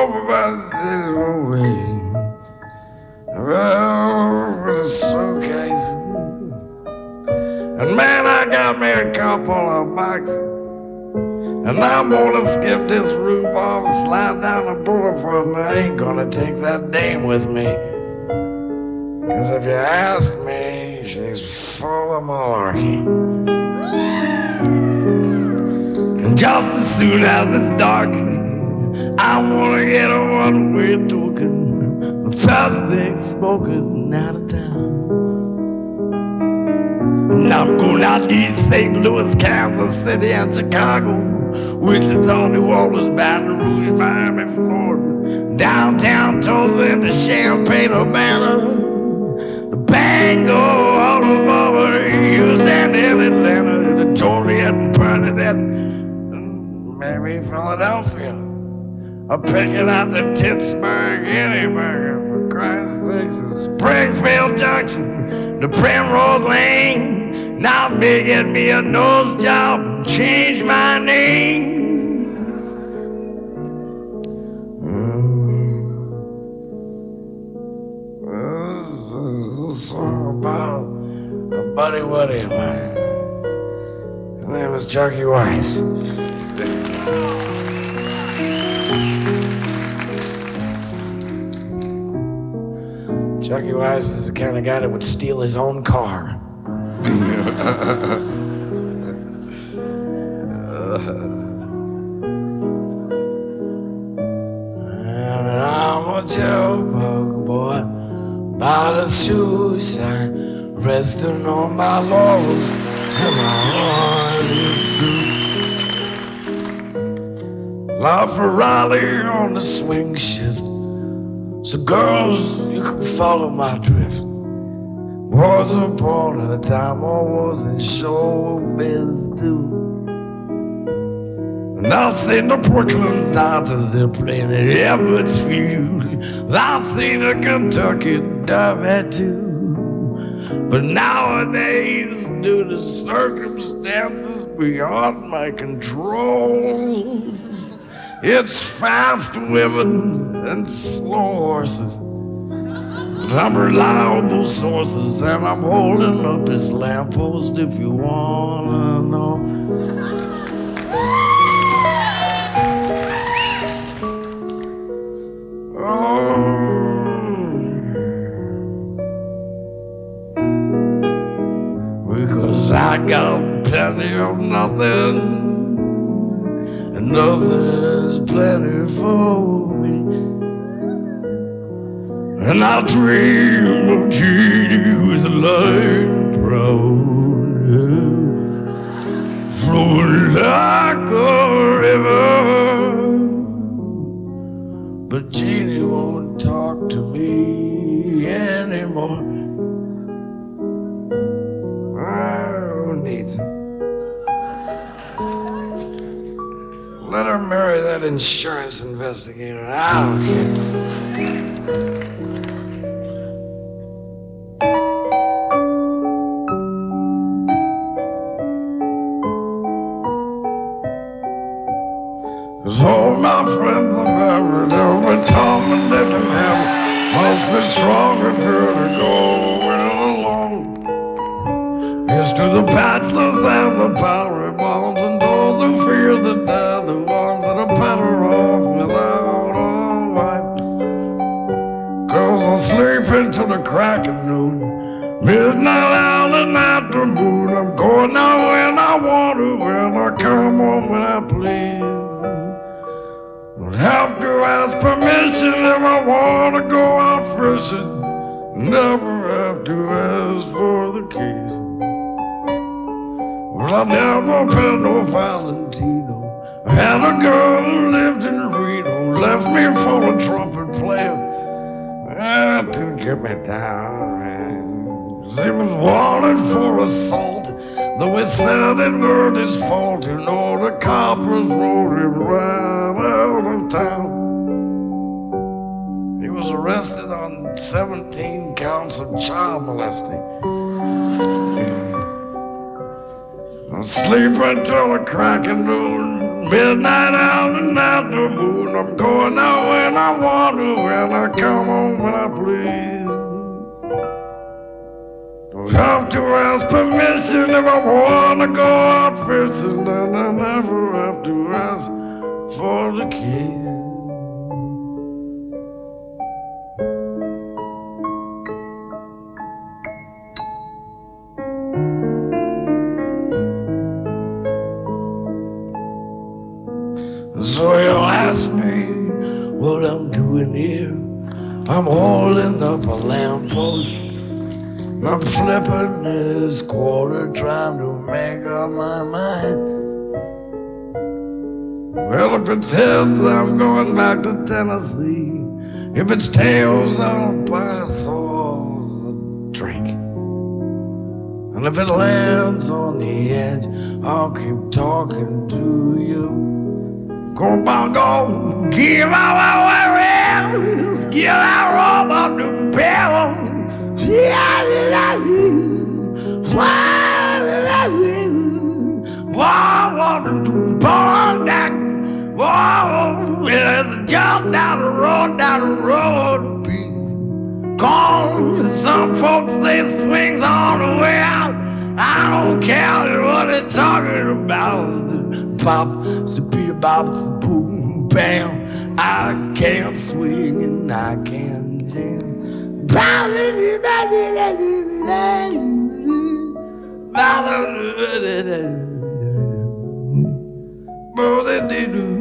sitting away. Well, with a suitcase. And man, I got me a couple of bucks. And I'm gonna skip this roof off, slide down the boulevard, and I ain't gonna take that dame with me. Cause if you ask me, she's full of malarkey. And just as soon as it's dark, I wanna get a one-way token. The first thing smoking out of town. And I'm going out east, St. Louis, Kansas City, and Chicago, Wichita, New Orleans, Baton Rouge, Miami, Florida, downtown Tulsa, into Champaign, Urbana, the Bango, all over Houston, and Atlanta, the Joliet, and Bernadette, and maybe Philadelphia. I'm picking out the Pittsburgh, Edinburgh, for Christ's sakes, and Springfield Junction, the Primrose Lane. Now they get me a nose job and change my name. This is a song about a buddy Woody of mine. His name is Chucky Weiss. Chucky Weiss is the kind of guy that would steal his own car. And I'm a jailbug boy by the suicide, resting on my laurels and my honest suit. La Ferrari on the swing shift. So girls, you can follow my drift. Was upon a time I wasn't sure what to. And I've seen the Brooklyn Dodgers, they're playing at Edwards Field. I've seen the Kentucky Derby too. But nowadays, due to circumstances beyond my control, it's fast women and slow horses. I'm reliable sources, and I'm holding up this lamppost if you wanna know. Because I got plenty of nothing, and nothing is plenty for me. And I dream of Jeannie with a light brown hair, flowing like a river. But Jeannie won't talk to me anymore. Who needs her? Let her marry that insurance investigator. I don't care. All my friends have ever done with Tom and Dick and him must be strong and good to go it alone. Here's to the bachelors and the powdery bonds, and those who fear that they're the ones that are better off without a wife. 'Cause I sleep into the crack of noon, midnight owl and afternoon. I'm going out when I want to, and I come home when I please. Don't have to ask permission if I want to go out fishing. Never have to ask for the keys. Well, I've never been no Valentino. I had a girl who lived in Reno, left me for a trumpet player. That didn't get me down, man. He was wanted for assault, though he said it weren't his fault. You know, the coppers rode him right out of town. He was arrested on 17 counts of child molesting. I sleep until the crack of noon, midnight out and after moon. I'm going out when I want to, and I come home when I please. Don't have to ask permission if I wanna go out fishing, and I never have to ask for the keys. So you ask me what I'm doing here. I'm holding up a lamppost. I'm flipping this quarter, trying to make up my mind. Well, if it's heads, I'm going back to Tennessee. If it's tails, I'll buy us all a drink. And if it lands on the edge, I'll keep talking to you. Go bongo, give out our worries, give out all of the bells. Yeah, there's a jump down the road, peace. Gone, some folks say swings on the way out. I don't care what they're talking about. Pop, beat bop, boom, bam. I can't swing and I can't jam. Ballad,